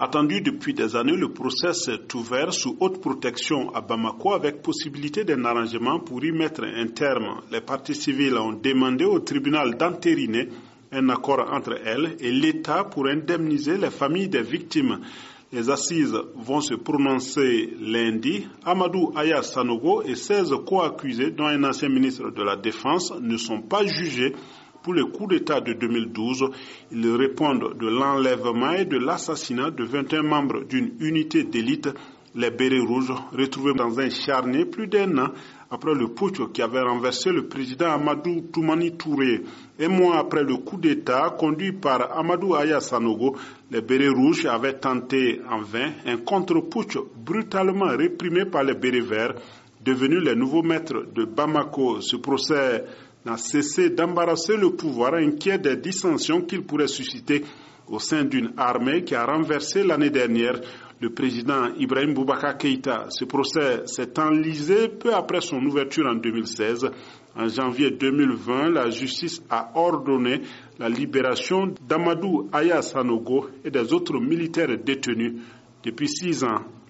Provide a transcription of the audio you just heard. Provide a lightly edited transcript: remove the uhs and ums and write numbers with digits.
Attendu depuis des années, le procès s'est ouvert sous haute protection à Bamako avec possibilité d'un arrangement pour y mettre un terme. Les parties civiles ont demandé au tribunal d'entériner un accord entre elles et l'État pour indemniser les familles des victimes. Les assises vont se prononcer lundi. Amadou Aya Sanogo et 16 co-accusés, dont un ancien ministre de la Défense, ne sont pas jugés pour le coup d'État de 2012. Ils répondent de l'enlèvement et de l'assassinat de 21 membres d'une unité d'élite, les Bérets Rouges, retrouvés dans un charnier plus d'un an après le putsch qui avait renversé le président Amadou Toumani Touré. Un mois après le coup d'État conduit par Amadou Aya Sanogo, les Bérets Rouges avaient tenté en vain un contre-putsch brutalement réprimé par les Bérets Verts, devenus les nouveaux maîtres de Bamako. Ce procès n'a cessé d'embarrasser le pouvoir, inquiet des dissensions qu'il pourrait susciter au sein d'une armée qui a renversé l'année dernière le président Ibrahim Boubacar Keïta. Ce procès s'est enlisé peu après son ouverture en 2016. En janvier 2020, la justice a ordonné la libération d'Amadou Aya Sanogo et des autres militaires détenus depuis 6 ans.